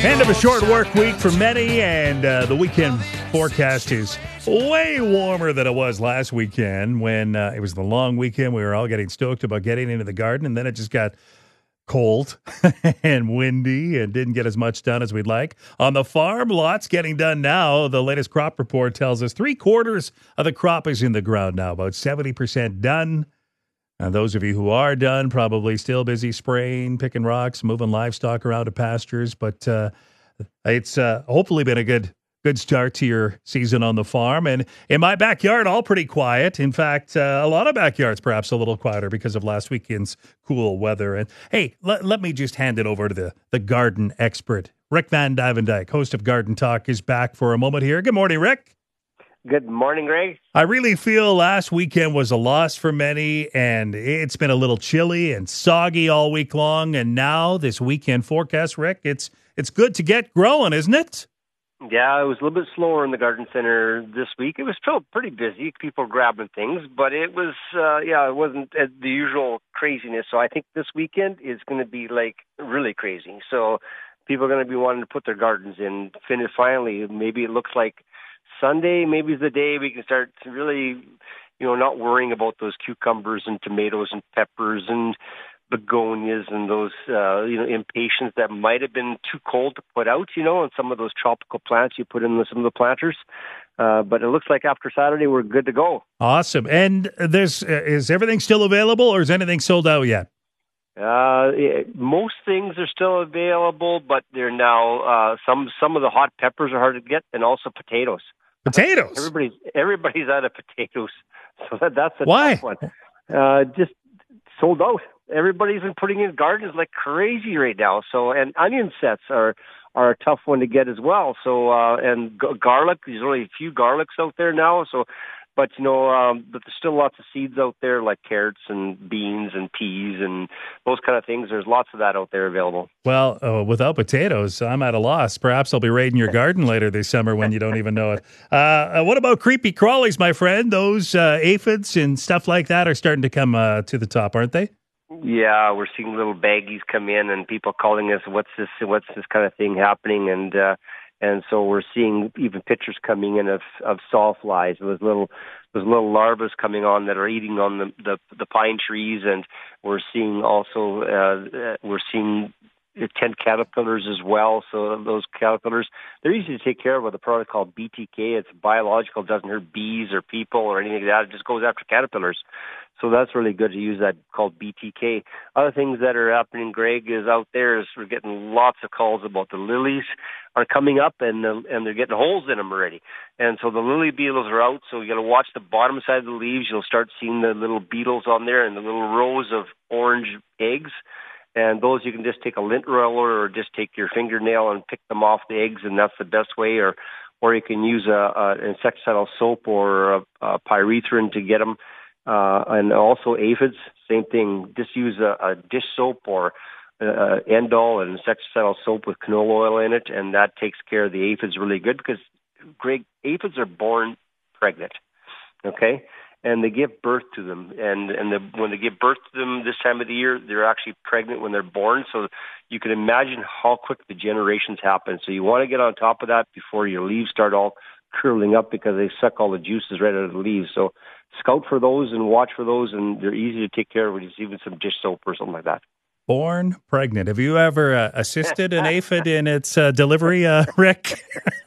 End of a short work week for many, and the weekend forecast is way warmer than it was last weekend when it was the long weekend. We were all getting stoked about getting into the garden, and then it just got cold and windy and didn't get as much done as we'd like. On the farm, lots getting done now. The latest crop report tells us 3/4 of the crop is in the ground now, about 70% done. And those of you who are done, probably still busy spraying, picking rocks, moving livestock around to pastures. But it's hopefully been a good start to your season on the farm. And in my backyard, all pretty quiet. In fact, a lot of backyards perhaps a little quieter because of last weekend's cool weather. And hey, let me just hand it over to the garden expert. Rick Van Dyke, host of Garden Talk, is back for a moment here. Good morning, Rick. Good morning, Greg. I really feel last weekend was a loss for many, and it's been a little chilly and soggy all week long. And now this weekend forecast, Rick, it's good to get growing, isn't it? Yeah, it was a little bit slower in the garden center this week. It was still pretty busy, people grabbing things, but it was, it wasn't the usual craziness. So I think this weekend is going to be like really crazy. So people are going to be wanting to put their gardens in. Finish finally. Maybe it looks like Sunday maybe is the day we can start to really, not worrying about those cucumbers and tomatoes and peppers and begonias and those, impatiens that might have been too cold to put out, and some of those tropical plants you put in some of the planters. But it looks like after Saturday we're good to go. Awesome. And is everything still available, or is anything sold out yet? Most things are still available, but they're now some of the hot peppers are hard to get, and also potatoes. Potatoes. Everybody's out of potatoes, so that's a Why? tough one. Just sold out. Everybody's been putting in gardens like crazy right now. So, and onion sets are a tough one to get as well. So, and garlic. There's only a few garlics out there now. So, but but there's still lots of seeds out there like carrots and beans and peas and those kind of things. There's lots of that out there availapple. Well, without potatoes, I'm at a loss. Perhaps I'll be raiding your garden later this summer when you don't even know it. What about creepy crawlies, my friend? Those aphids and stuff like that are starting to come to the top, aren't they? Yeah, we're seeing little baggies come in and people calling us, what's this kind of thing happening? And so we're seeing even pictures coming in of sawflies. Those little larvae coming on that are eating on the pine trees, and we're seeing also tent caterpillars as well. So those caterpillars, they're easy to take care of with a product called BTK. It's biological, doesn't hurt bees or people or anything like that. It just goes after caterpillars. So that's really good to use that called BTK. Other things that are happening, Greg, is out there is we're getting lots of calls about the lilies are coming up and they're getting holes in them already. And so the lily beetles are out. So you got to watch the bottom side of the leaves. You'll start seeing the little beetles on there and the little rows of orange eggs. And those you can just take a lint roller or just take your fingernail and pick them off the eggs, and that's the best way. Or you can use an insecticidal soap or a pyrethrin to get them. And also aphids, same thing. Just use a dish soap or Endol, an insecticidal soap with canola oil in it, and that takes care of the aphids really good because, Greg, aphids are born pregnant, okay? And they give birth to them. And when they give birth to them this time of the year, they're actually pregnant when they're born. So you can imagine how quick the generations happen. So you want to get on top of that before your leaves start all curling up because they suck all the juices right out of the leaves. So scout for those and watch for those, and they're easy to take care of with even some dish soap or something like that. Born pregnant. Have you ever assisted an aphid in its delivery, Rick?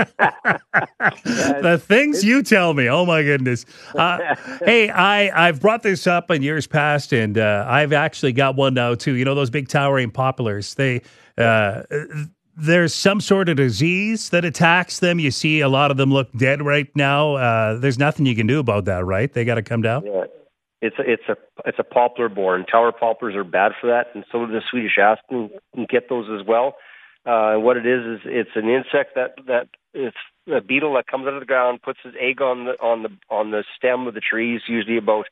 The things you tell me. Oh, my goodness. Hey, I've brought this up in years past, and I've actually got one now, too. You know, those big towering poplars, there's some sort of disease that attacks them. You see a lot of them look dead right now. There's nothing you can do about that, right? They got to come down? Yeah. It's a poplar born. Tower poplars are bad for that, and so do the Swedish aspen can get those as well. What it is it's an insect that it's a beetle that comes out of the ground, puts its egg on the stem of the trees, usually about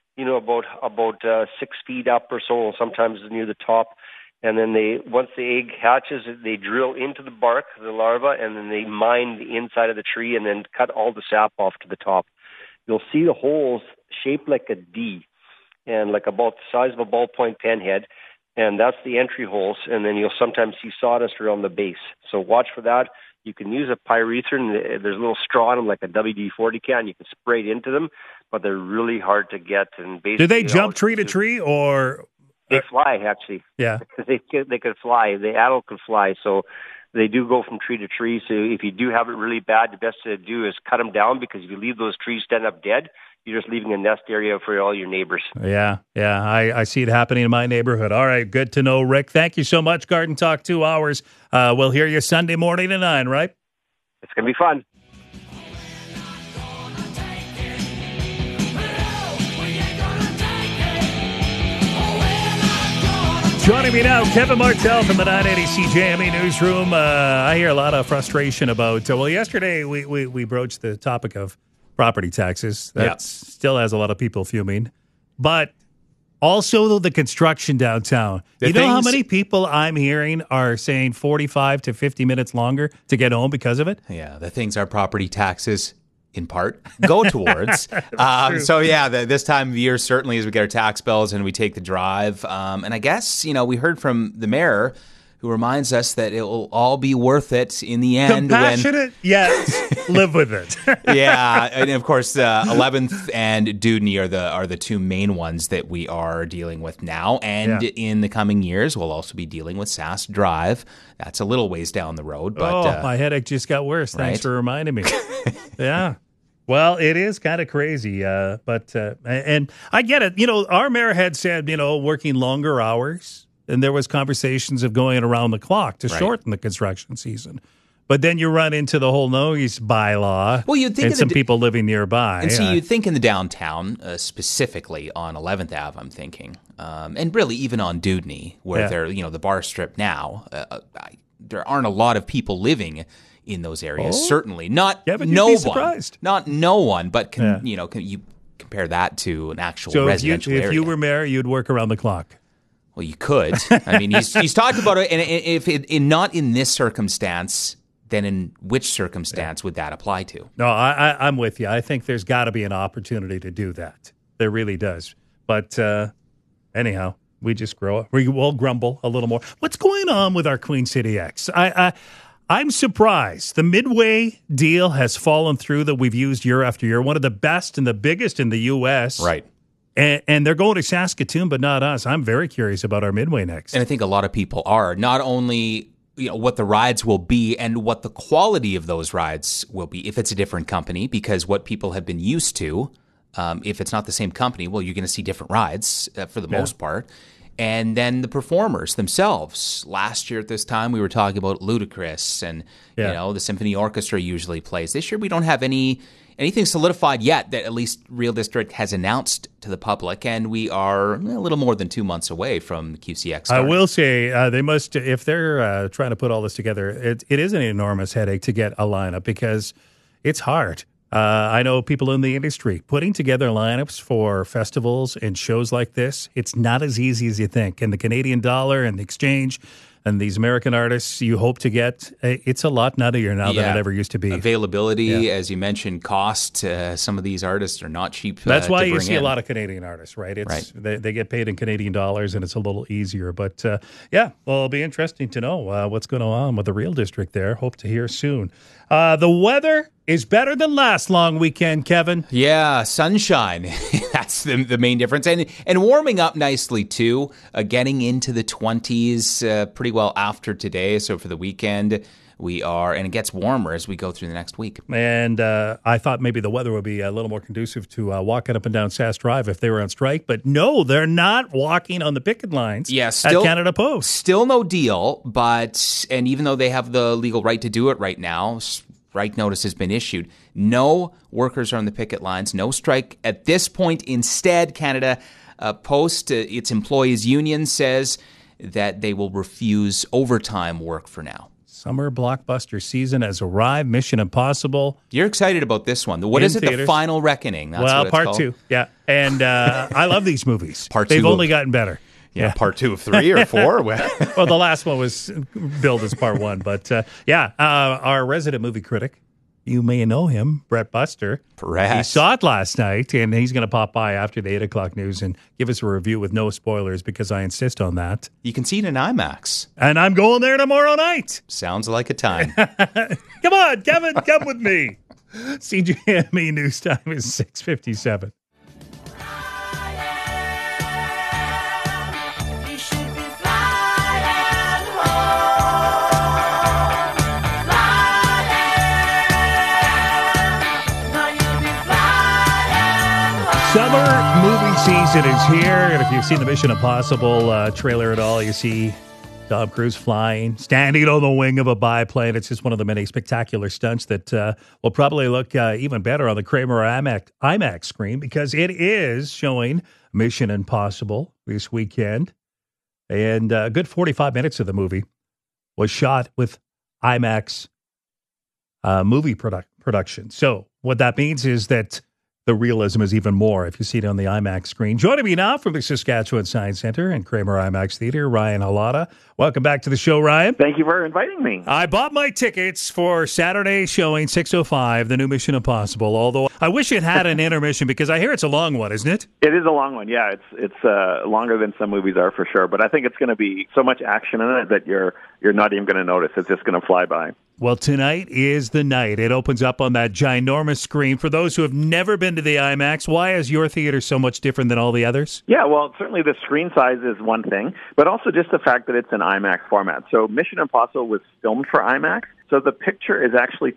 6 feet up or so, sometimes near the top. And then once the egg hatches, they drill into the bark, the larva, and then they mine the inside of the tree and then cut all the sap off to the top. You'll see the holes shaped like a D and like about the size of a ballpoint pen head. and that's the entry holes. And then you'll sometimes see sawdust around the base. So watch for that. You can use a pyrethrin. There's a little straw in them, like a WD-40 can. You can spray it into them, but they're really hard to get. And basically, do they jump tree to tree, or they fly? Actually, yeah, they could fly. The adult can fly, so they do go from tree to tree. So if you do have it really bad, the best to do is cut them down, because if you leave those trees stand up dead, you're just leaving a nest area for all your neighbors. Yeah. I see it happening in my neighborhood. All right, good to know, Rick. Thank you so much. Garden Talk 2 hours. We'll hear you Sunday morning at 9, right? It's going to be fun. Joining me now, Kevin Martell from the 980 CJME Newsroom. I hear a lot of frustration about, yesterday we broached the topic of property taxes. That still has a lot of people fuming. But also the construction downtown. You know how many people I'm hearing are saying 45 to 50 minutes longer to get home because of it? Yeah, the things our property taxes, in part, go towards. This time of year, certainly as we get our tax bills and we take the drive. And I guess, we heard from the mayor, who reminds us that it will all be worth it in the end. Compassionate, yes. Live with it. Yeah, and of course, 11th and Dewdney are the two main ones that we are dealing with now. And in the coming years, we'll also be dealing with Sass Drive. That's a little ways down the road. But my headache just got worse. Thanks for reminding me. Yeah. Well, it is kind of crazy, but I get it. Our mayor had said, working longer hours. And there was conversations of going around the clock to shorten the construction season. But then you run into the whole noise bylaw. Well, you'd think and some people living nearby. And so you'd think in the downtown, specifically on 11th Ave, I'm thinking, and really even on Dewdney, where they're, the bar strip now, there aren't a lot of people living in those areas. Certainly not. Yeah, but no you'd be one, surprised. not no one, but can you compare that to an actual residential area? If you were mayor, you'd work around the clock. Well, you could. I mean, he's talked about it, and if not in this circumstance, then in which circumstance would that apply to? No, I'm with you. I think there's got to be an opportunity to do that. There really does. But anyhow, we just we will grumble a little more. What's going on with our Queen City X? I'm surprised. The Midway deal has fallen through that we've used year after year. One of the best and the biggest in the U.S. Right. And they're going to Saskatoon, but not us. I'm very curious about our Midway next. And I think a lot of people are. Not only what the rides will be and what the quality of those rides will be if it's a different company, because what people have been used to, if it's not the same company, well, you're going to see different rides for the most part. And then the performers themselves. Last year at this time, we were talking about Ludacris and, the symphony orchestra usually plays. This year, we don't have anything solidified yet that at least Real District has announced to the public, and we are a little more than 2 months away from the QCX starting. I will say they must, if they're trying to put all this together, it is an enormous headache to get a lineup because it's hard. I know people in the industry putting together lineups for festivals and shows like this. It's not as easy as you think. And the Canadian dollar and the exchange and these American artists you hope to get, it's a lot nuttier now than it ever used to be. Availability, as you mentioned, cost. Some of these artists are not cheap. That's why you see a lot of Canadian artists, right? They get paid in Canadian dollars, and it's a little easier. But well, it'll be interesting to know what's going on with the Real District there. Hope to hear soon. The weather is better than last long weekend, Kevin. Yeah, sunshine. That's the main difference. And warming up nicely, too. Getting into the 20s pretty well after today. So for the weekend, we are, and it gets warmer as we go through the next week. And I thought maybe the weather would be a little more conducive to walking up and down Sass Drive if they were on strike. But no, they're not walking on the picket lines at Canada Post. Still no deal, and even though they have the legal right to do it right now, strike notice has been issued. No workers are on the picket lines, no strike at this point. Instead, Canada Post, its employees' union, says that they will refuse overtime work for now. Summer blockbuster season has arrived. Mission Impossible. You're excited about this one. What is it? Theaters. The Final Reckoning. That's what it's part called. 2. Yeah. And I love these movies. They've only gotten better. Yeah, part 2 of 3 or 4? Well, the last one was billed as part 1. But our resident movie critic, You may know him, Brett Buster. Brett. He saw it last night, and he's going to pop by after the 8 o'clock news and give us a review with no spoilers because I insist on that. You can see it in IMAX. And I'm going there tomorrow night. Sounds like a time. Come on, Kevin, come with me. CJME news time is 6:57. Summer movie season is here, and if you've seen the Mission Impossible trailer at all, you see Tom Cruise flying, standing on the wing of a biplane. It's just one of the many spectacular stunts that will probably look even better on the Kramer IMAX screen because it is showing Mission Impossible this weekend. And a good 45 minutes of the movie was shot with IMAX movie production. So what that means is that the realism is even more if you see it on the IMAX screen. Joining me now from the Saskatchewan Science Centre and Kramer IMAX Theatre, Ryan Halata. Welcome back to the show, Ryan. Thank you for inviting me. I bought my tickets for Saturday showing 6:05, the new Mission Impossible, although I wish it had an intermission because I hear it's a long one, isn't it? It is a long one, yeah. It's longer than some movies are for sure, but I think it's going to be so much action in it that you're not even going to notice. It's just going to fly by. Well, tonight is the night. It opens up on that ginormous screen. For those who have never been to the IMAX, why is your theater so much different than all the others? Yeah, well, certainly the screen size is one thing, but also just the fact that it's an IMAX format. So Mission Impossible was filmed for IMAX, so the picture is actually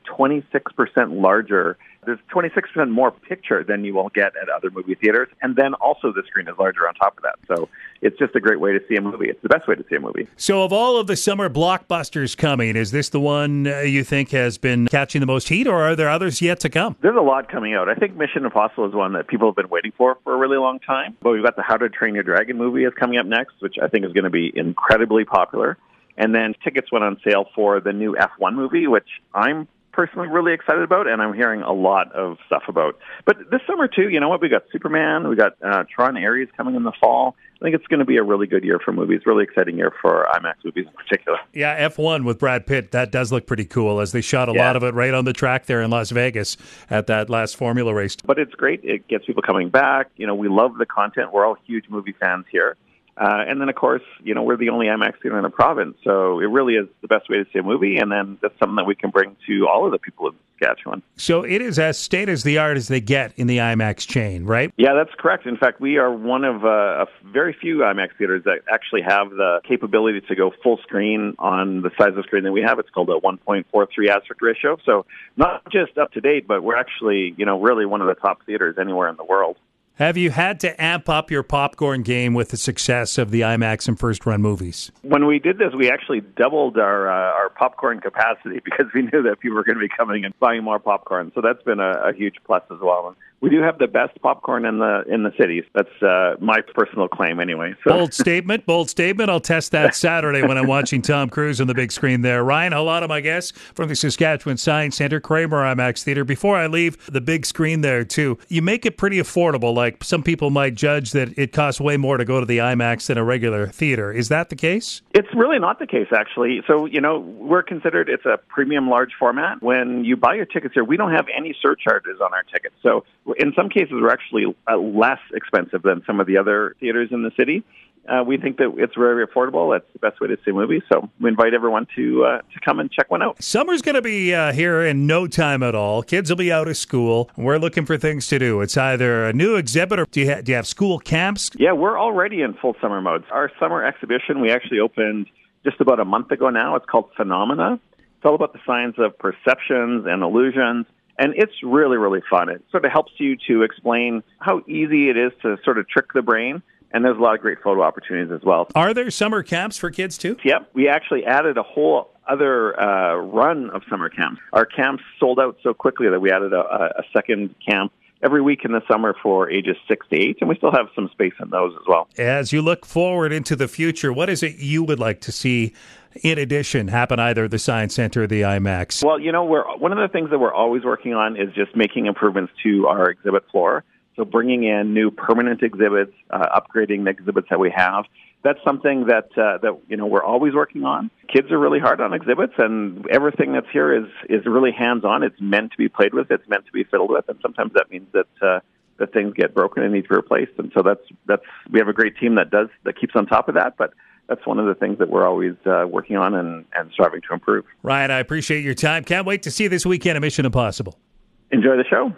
26% larger. There's 26% more picture than you will get at other movie theaters, and then also the screen is larger on top of that. So it's just a great way to see a movie. It's the best way to see a movie. So of all of the summer blockbusters coming, is this the one you think has been catching the most heat, or are there others yet to come? There's a lot coming out. I think Mission Impossible is one that people have been waiting for a really long time. But we've got the How to Train Your Dragon movie is coming up next, which I think is going to be incredibly popular. And then tickets went on sale for the new F1 movie, which I'm personally really excited about, and I'm hearing a lot of stuff about. But this summer, too, you know what? We got Superman, we got Tron Ares coming in the fall. I think it's going to be a really good year for movies, really exciting year for IMAX movies in particular. Yeah, F1 with Brad Pitt, that does look pretty cool, as they shot a lot of it right on the track there in Las Vegas at that last Formula race. But it's great. It gets people coming back. You know, we love the content. We're all huge movie fans here. And then, of course, you know, we're the only IMAX theater in the province, so it really is the best way to see a movie, and then that's something that we can bring to all of the people in Saskatchewan. So it is as state-of-the-art as they get in the IMAX chain, right? Yeah, that's correct. In fact, we are one of a very few IMAX theaters that actually have the capability to go full screen on the size of screen that we have. It's called a 1.43 aspect ratio, so not just up to date, but we're actually, you know, really one of the top theaters anywhere in the world. Have you had to amp up your popcorn game with the success of the IMAX and first-run movies? When we did this, we actually doubled our popcorn capacity because we knew that people were going to be coming and buying more popcorn. So that's been a huge plus as well. We do have the best popcorn in the cities. That's my personal claim anyway. So. Bold statement. I'll test that Saturday when I'm watching Tom Cruise on the big screen there. Ryan Halata, my guest from the Saskatchewan Science Centre, Kramer IMAX Theatre. Before I leave the big screen there, too, you make it pretty affordable. Like some people might judge that it costs way more to go to the IMAX than a regular theater. Is that the case? It's really not the case, actually. So, you know, we're considered, it's a premium large format. When you buy your tickets here, we don't have any surcharges on our tickets. So in some cases, we're actually less expensive than some of the other theaters in the city. We think that it's very affordable. That's the best way to see movies. So we invite everyone to come and check one out. Summer's going to be here in no time at all. Kids will be out of school. We're looking for things to do. It's either a new exhibit or do you have school camps? Yeah, we're already in full summer mode. Our summer exhibition, we actually opened just about a month ago now. It's called Phenomena. It's all about the science of perceptions and illusions. And it's really, really fun. It sort of helps you to explain how easy it is to sort of trick the brain. And there's a lot of great photo opportunities as well. Are there summer camps for kids, too? Yep. We actually added a whole other run of summer camps. Our camps sold out so quickly that we added a second camp every week in the summer for ages 6 to 8, and we still have some space in those as well. As you look forward into the future, what is it you would like to see in addition happen either at the Science Centre or the IMAX? Well, you know, one of the things that we're always working on is just making improvements to our exhibit floor. So bringing in new permanent exhibits, upgrading the exhibits that we have. that's something that we're always working on. Kids are really hard on exhibits, and everything that's here is really hands-on. It's meant to be played with. It's meant to be fiddled with, and sometimes that means that things get broken and need to be replaced. And so that's we have a great team that keeps on top of that, but that's one of the things that we're always working on and striving to improve. Ryan, I appreciate your time. Can't wait to see you this weekend at Mission Impossible. Enjoy the show.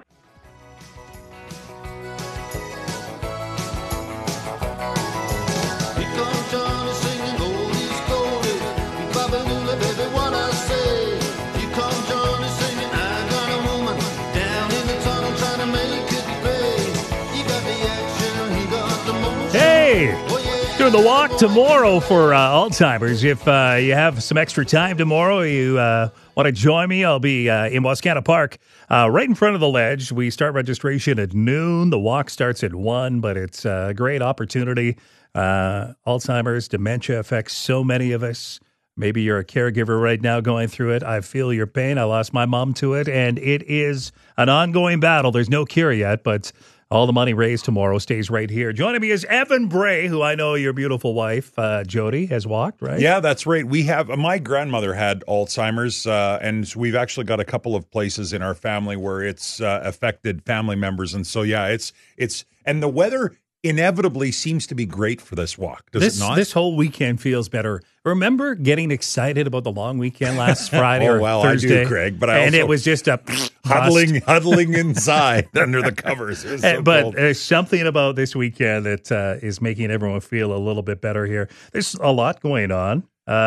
Hey, doing the walk tomorrow for Alzheimer's. If you have some extra time tomorrow, you want to join me, I'll be in Wascana Park, right in front of the ledge. We start registration at noon. The walk starts at 1, but it's a great opportunity. Alzheimer's, dementia affects so many of us. Maybe you're a caregiver right now going through it. I feel your pain. I lost my mom to it, and it is an ongoing battle. There's no cure yet, but all the money raised tomorrow stays right here. Joining me is Evan Bray, who I know your beautiful wife, Jody, has walked, right? Yeah, that's right. We have, my grandmother had Alzheimer's, and we've actually got a couple of places in our family where it's affected family members. And so, yeah, it's and the weather inevitably seems to be great for this walk, does it not? This whole weekend feels better. Remember getting excited about the long weekend last Friday or Thursday? I do, Greg, but it was just a huddling inside under the covers. It was so cold. There's something about this weekend that is making everyone feel a little bit better here. There's a lot going on.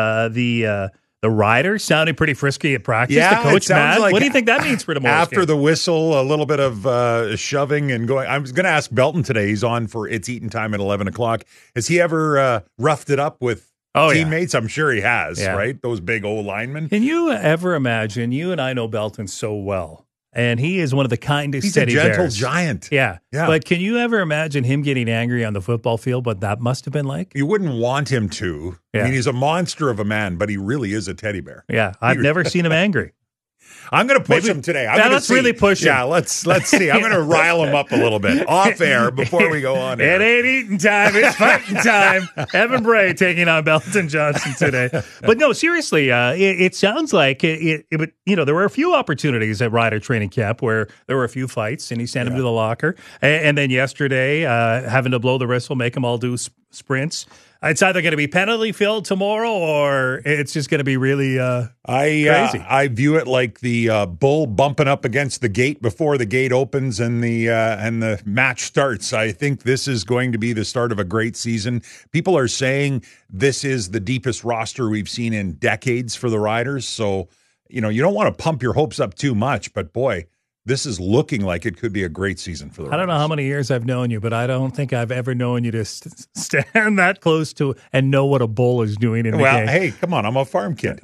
The riders sounding pretty frisky at practice. Yeah, the coach, Matt. Like what do you think that means for tomorrow? After the whistle, a little bit of shoving and going. I was going to ask Belton today. He's on for It's Eating Time at 11 o'clock. Has he ever roughed it up with teammates? Yeah. I'm sure he has, right? Those big old linemen. Can you ever imagine? You and I know Belton so well. And he is one of the kindest teddy bears. He's a gentle giant. Yeah. But can you ever imagine him getting angry on the football field, what that must have been like? You wouldn't want him to. Yeah. I mean, he's a monster of a man, but he really is a teddy bear. Yeah. I've never seen him angry. I'm going to push him today. Let's really push him. Yeah, let's see. I'm going to rile him up a little bit off air before we go on air. It ain't eating time. It's fighting time. Evan Bray taking on Belton Johnson today. But no, seriously, it sounds like there were a few opportunities at Rider Training Camp where there were a few fights, and he sent him to the locker. And then yesterday, having to blow the whistle, make them all do sprints. It's either going to be penalty filled tomorrow, or it's just going to be really crazy. I view it like the bull bumping up against the gate before the gate opens and the match starts. I think this is going to be the start of a great season. People are saying this is the deepest roster we've seen in decades for the Riders. So, you don't want to pump your hopes up too much, but boy, this is looking like it could be a great season for the Riders. I don't know how many years I've known you, but I don't think I've ever known you to stand that close to and know what a bull is doing in the game. Well, hey, come on. I'm a farm kid.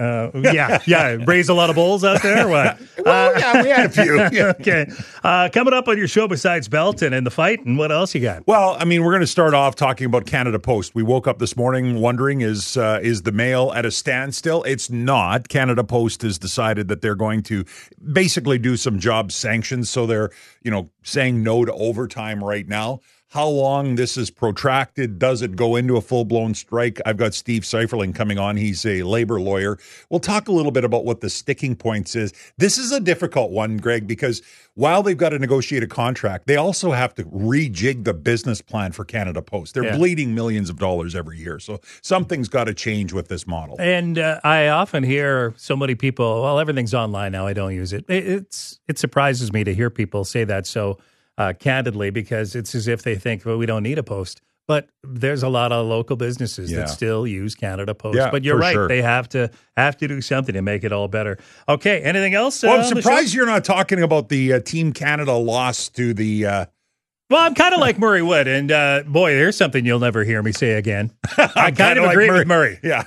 Yeah. Raise a lot of bulls out there or what? Yeah, we had a few. Yeah. Okay. Coming up on your show besides Belton and the fight, and what else you got? Well, I mean, we're going to start off talking about Canada Post. We woke up this morning wondering, is the mail at a standstill? It's not. Canada Post has decided that they're going to basically do some job sanctions, so they're, saying no to overtime right now. How long this is protracted, does it go into a full-blown strike? I've got Steve Seiferling coming on. He's a labor lawyer. We'll talk a little bit about what the sticking points is. This is a difficult one, Greg, because while they've got to negotiate a contract, they also have to rejig the business plan for Canada Post. They're bleeding millions of dollars every year, so something's got to change with this model. And I often hear so many people, well, everything's online now, I don't use it. It surprises me to hear people say that so candidly, because it's as if they think, well, we don't need a Post. But there's a lot of local businesses that still use Canada Post. Yeah, but you're right; sure. they have to do something to make it all better. Okay, anything else? Well, I'm surprised you're not talking about the Team Canada loss to the. Well, I'm kind of like Murray Wood, and boy, there's something you'll never hear me say again. I kind of agree with Murray. Yeah,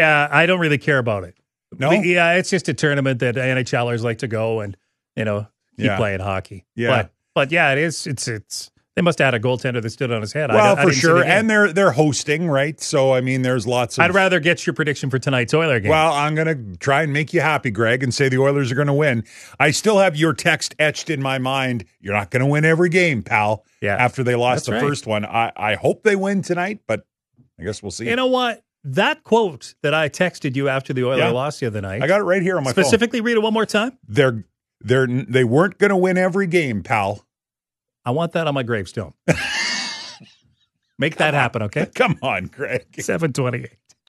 I don't really care about it. No, it's just a tournament that NHLers like to go and keep playing hockey. Yeah. But yeah, it is. It's. They must have had a goaltender that stood on his head. Well, for sure, and they're hosting, right? So I mean, there's lots of. I'd rather get your prediction for tonight's Oiler game. Well, I'm going to try and make you happy, Greg, and say the Oilers are going to win. I still have your text etched in my mind. You're not going to win every game, pal. Yeah, after they lost the first one, I hope they win tonight, but I guess we'll see. You know what? That quote that I texted you after the Oilers Yeah. lost the other night. I got it right here on my phone. Specifically, read it one more time. They weren't going to win every game, pal. I want that on my gravestone. Make that happen, okay? Come on, Greg. 728.